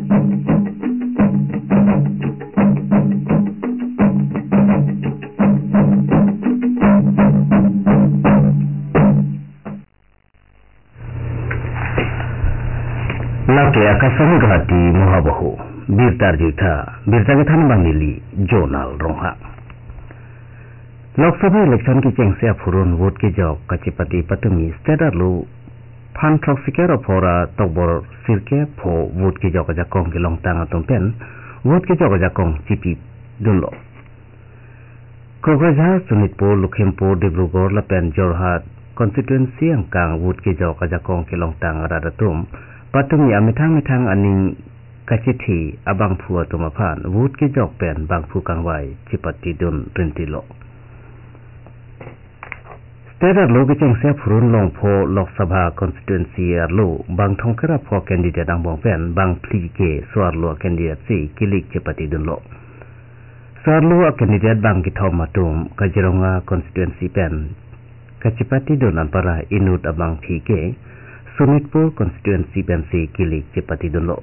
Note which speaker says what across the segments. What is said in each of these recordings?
Speaker 1: Laki akasami gati muhabahu birtar juta birtar kethan bangili jonal rongha Lok Sabha election ki chengse phurun vote ki jok kachipati patumi stedar lu phan thok sikera phora tobor sirke pho vote ki jok jakong ki longtang atum pen vote ki jok jakong chipi dunlo Kogaja Sunitpur Lukhempur Dibrugarh Lapen Jorhat constituency angkang vote ki jok jakong ki longtang radatum patumi amitang aning kachithi abang phu atumaphan vote ki jok pen bang phu kangwai chipati dun rintilo Stedar lo kicheng se phurun long pho Lok Sabha constituency lo bang thongkara pho candidate ang bong pen bang pli ke swar lo candidate si kilik chipati dun lo swar lo candidate bang ki thom matum Kajironga constituency pen kachipati dun anpara inut abang phi ke Sunitpur constituency pen si kilik chipati dun lo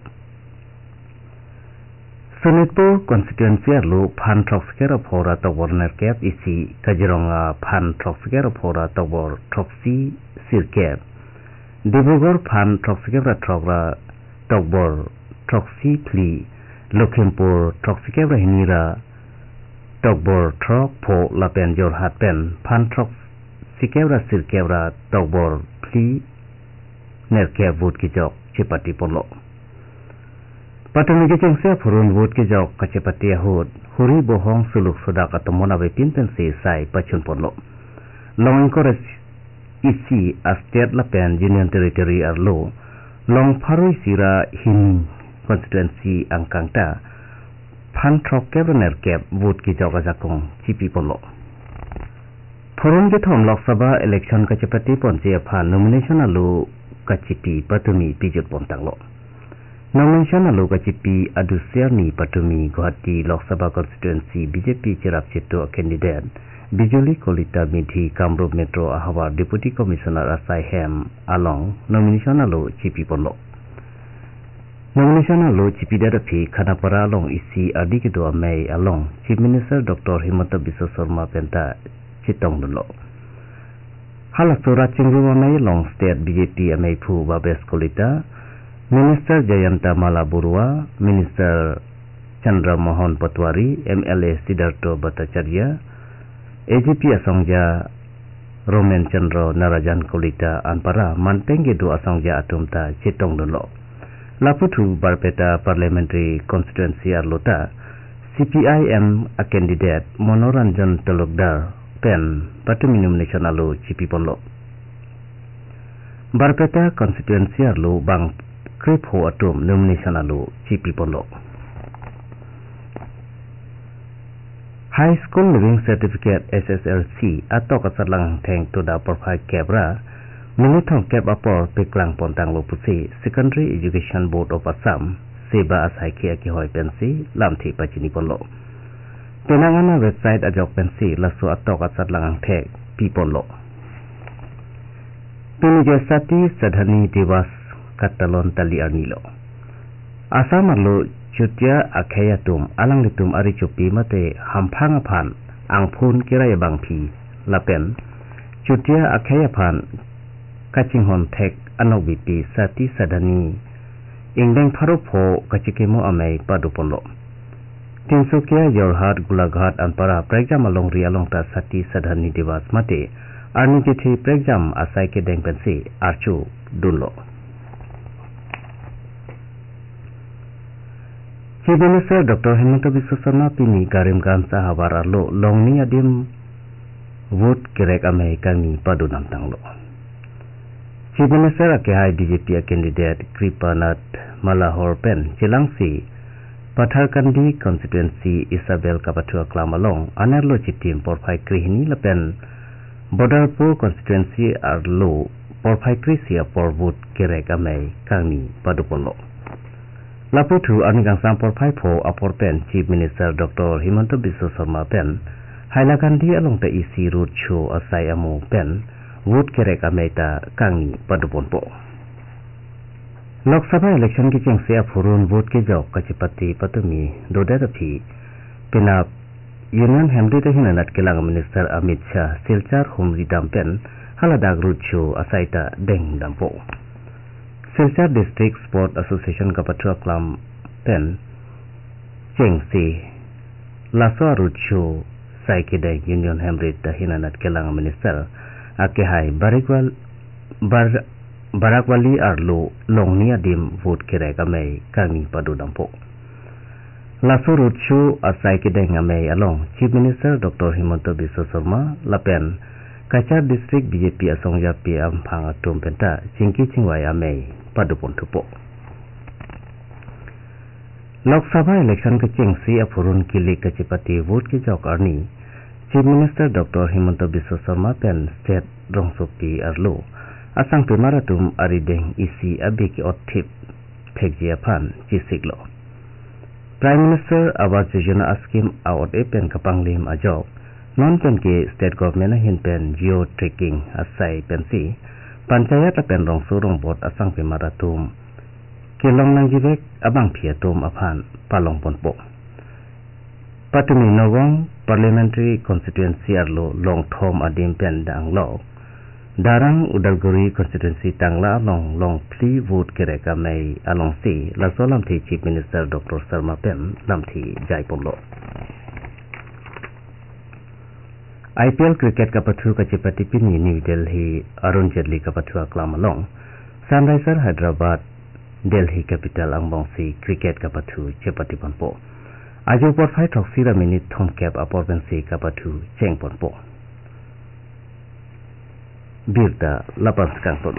Speaker 1: Sunitpur constituency lo phan thokskera phora tobor nerkep isi Kajironga phan thokskera phora tobor thoksi sirkep Dibrugarh phan thokskera thokra tobor thoksi pli Lukhempur thokskera hinira tobor thok pho lapen jorhat pen phan thoksikera sirkera tobor pli nerkep vote ki jok chipati polo Patani ke chengse phurun vote ki jok kachipati ahut huri bohong suluk sudak atomona be pinten se sai pachun ponlo long encourage isi a state lapen union territory arlo long pharoi sira hin constituency angkangta phan thok kebener kep vote ki jok jakong chipi ponlo phurun ke thom Lok Sabha election kachipati ponche phan nomination alu kachipi patumi pijut pontanglo Nomination alu kachipi adusiani patumi Guwahati Lok Sabha constituency BJP chirap chito candidate Bijoli Kolita Midhi Kamrup Metro Ahawar Deputy Commissioner Asai Hem along nomination alu chipi ponlo Nomination alu chipi darapi Khanapara along isi adi kido amai along Chief Minister Dr. Himanta Biswa Sarma penta chitong dunlo Halasura chingru amai long state BJP amai phu Babes Kolita Minister Jayanta Mala Burua, Minister Chandra Mohan Patwari, MLA Siddhartha Bhattacharya, AGP Asongja Roman Chandra Narajan Kolita Anpara Mantenge do Asongja Atumta Chitong Dunlo. Laputu Barpeta Parliamentary Constituency Arlota, CPIM a candidate Monoranjan Talukdar Pen Patumi nomination alu Chipi Ponlo. Barpeta Constituency Arlo Bang Kripo atum nomination alu chipi ponlo. High School Living Certificate SSLC atok asalang theng to da profile kebra minithong keb apor peklang pontang lo pusi Secondary Education Board of Assam seba asai kia ki hoi pensi lamthi pachini ponlo. Penangana website ajok pensi lasu atok asalang thek pi ponlo. Pinijasati Sadhani Divas Katalon tali arnilo. Asam arlo chutia akhayatum alang litum ari chupi mate hamphang aphan angphun kiraya bangphi lapen chutia akhayaphan kachinghon thek anobipi sati sadani ingdeng pharupho kachikemo amai paduponlo Tinsukia Jorhat Golaghat Anpara Pregjam along rialongta sati sadhani divas mate arni chithi pregjam asai ke dengpensi archu dunlo Chief Minister Dr. Himanta Biswa Sarma pini Karimgঞ্জ Ahawar arlo longni adim vote kerek amai kami padunam tanglo Chief Minister akehai BJP candidate Kripanath Malahor pen Chilangsi Patharkandi constituency Isabel Kapathua Klamalong anerlo chitim porphai krihini lapen Bodarpur constituency arlo porphai krisia por vote kerek amai kami padupolo Laputu anigang sampor paipo apor pen Chief Minister Dr. Himanta Biswa Sarma pen Hailakandi along ta isi road show asai amu pen vote kerek ameta kangi padupon po Lok Sabha election की चिंग से अफुरुन वोट के जॉब कचिपति पतुमी दोडेरफी पिना union हेमडी हिना नटकेलांग मिनिस्टर अमित शाह सिलचार हुमरी दामपेन हलादाग रुचो असाइता डेंग दाम्पो सिलचार डिस्ट्रिक्ट स्पोर्ट एसोसिएशन का पटुआ क्लाम पेन चिंग से लासो रुचो साइकिडे यूनियन हेमडी हिना नटकेलांग मिनिस्टर आकेहाई Barakwali arlo longnia dim vote kereka mei kami padu dampo. Laso roadshow asai kideng amei along Chief Minister Dr. Himanta Biswa Sarma lapen Kachar District BJP asongja pi amphang atum penta chingki chingwai amei padu pontupo. Lok Sabha election ke chingsi apurun kili kachipati vote ki jok arni Chief Minister Dr. Himanta Biswa Sarma pen state rongsopi arlo asang pemaratum arideng isi abiki otip pekjia pan cisiglo. Prime Minister Awas Yojana askim awat epen kapanglim ajob non pen ke state government hin pen geo tracking asai pensi panchayat pen rongso rongbot asang pemaratum kilong nang jibek abang piatum apan palong ponpo. Patumi Nogong Parliamentary Constituency arlo long thom adim pen dang lo. Darang Udalguri constituency tangla long pli vote kereka mei along si la solam thi Chief Minister Dr. Sarma Pen lam thi Jaipurlo. IPL cricket ka pathu ka chipati pini New Delhi Arun Jaitley ka pathu aklam along Sunrisers Hyderabad Delhi Capital angbongsi cricket ka pathu chipati panpo. Ajo por 5 trophy ra minute thom cap aporbensi ka pathu cheng panpo. Birta lapan sekarang tadi.